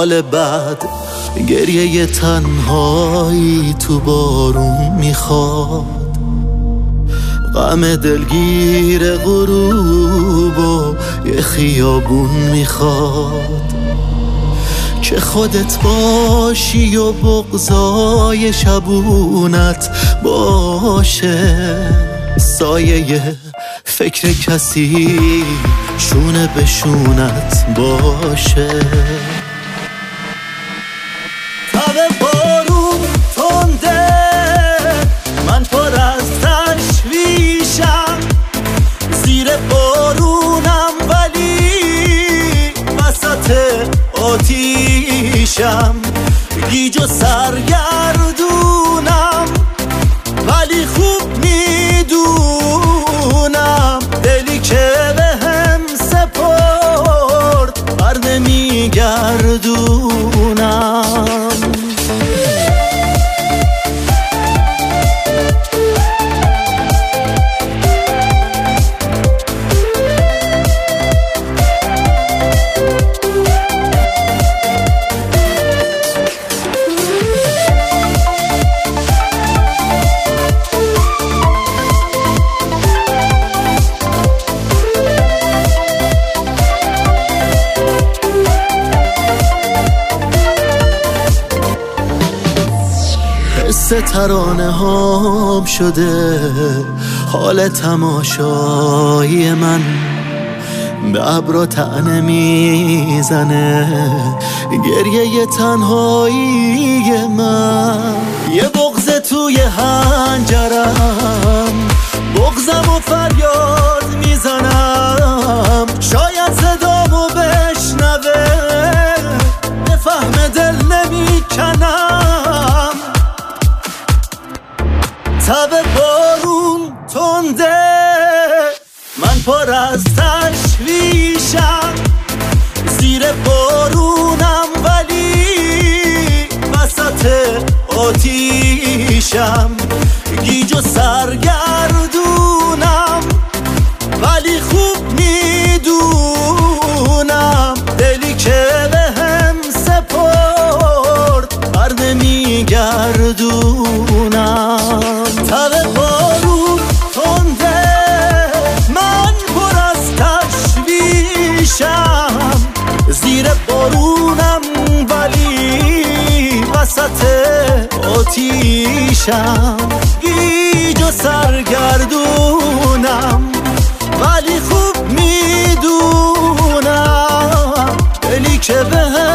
حال بد، گریه تنهایی تو بارون میخواد، غم دلگیر غروب و یه خیابون میخواد که خودت باشی و بغضای شبونت باشه، سایه فکر کسی شونه به شونت باشه. تب بارون تنده، من پر از تشویشم، زیر بارونم ولی وسط آتیشم، گیج و سرگردونم ولی خوب میدونم دلی که بهم سپرد بر نمیگردونم. حس ترانه هام شده حال تماشایی من، به ابرا طعنه میزنه گریه تنهایی من، یه بغض توی هنجرم، بغضم و فریاد میزنم، شاید صدامو بشنوه بفهم دل نمیکنم. تب بارون تنده، من پر از تشویشم، زیر بارونم ولی وسط آتیشم، گیج و سرگردونم ولی خوب میدونم دلی که بهم سپرد بر نمیگردونم. تب بارون تنده، من پر از تشویشم، زیر بارونم ولی وسط آتیشم، گیج و سرگردونم ولی خوب میدونم دلی که بهم